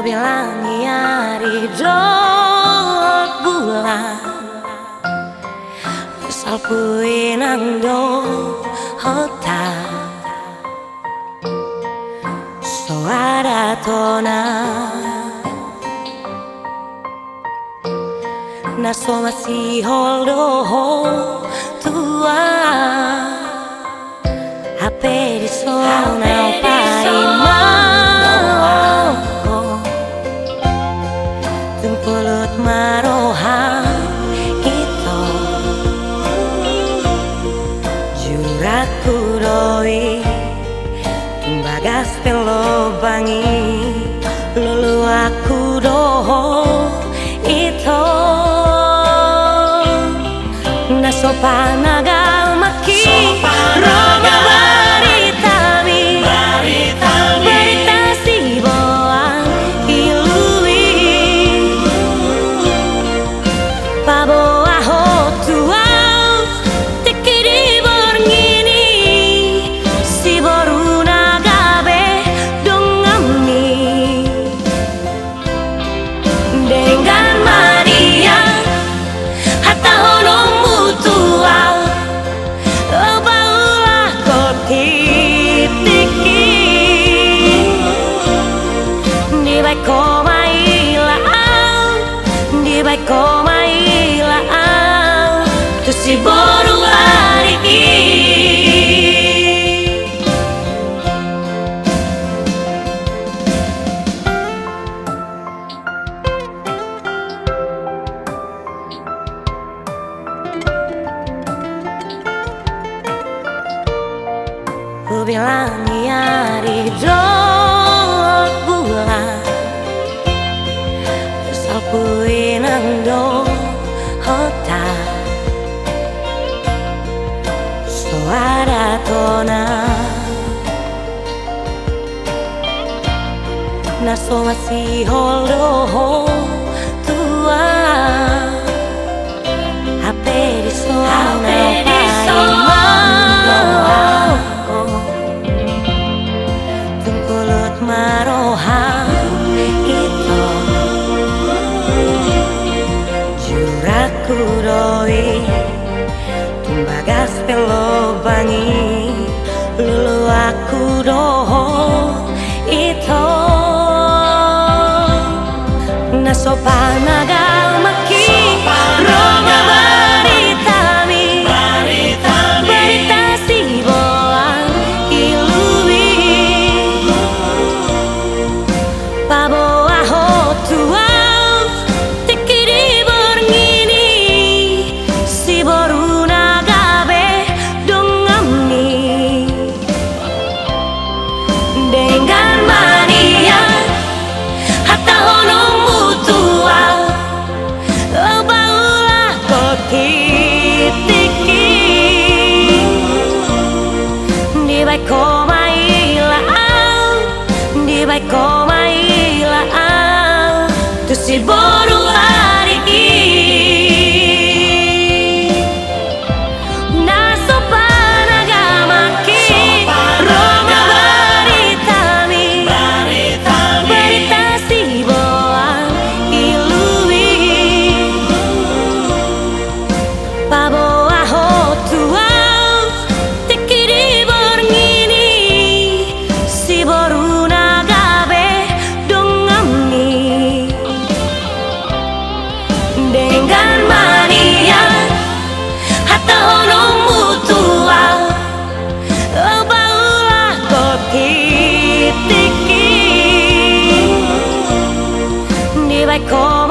bilang hari jol bulan salpuin ang do hota so ada tona na so masih holdo tua hape di so na pai mau tungkulut maroha itu juraku doi bagas pelo bangi lulu aku doho itu nasopa nagal maki roga baritami barita si boang ilui pabo aho tuau tekiri borngini si boru nagabe dongamni dengan mania hatta hono mutual obaulah kotitiki di baik komailaan tu si boru hari ku bilang hari jol bulan salpuin ang do hota so ada tona na so masih holdo tua hape di so tungkulut maroha itu juraku doi tumbagas pelo bangi lulu aku doho itu nasopa nagal maki roga baritami barita si boang ilui pabo aho tuau tekiri borngini si boru nagabe dongamni dengan mania hatta hono mutual obaulah kotitiki di baik komailaan tu si boru hari nasopa nagamaki roga baritami barita si boang ilui pabo aho tuau tekiri borngini si boru nagabe dongamni dengan mania hatta hono mutual obaulah kotitiki di baik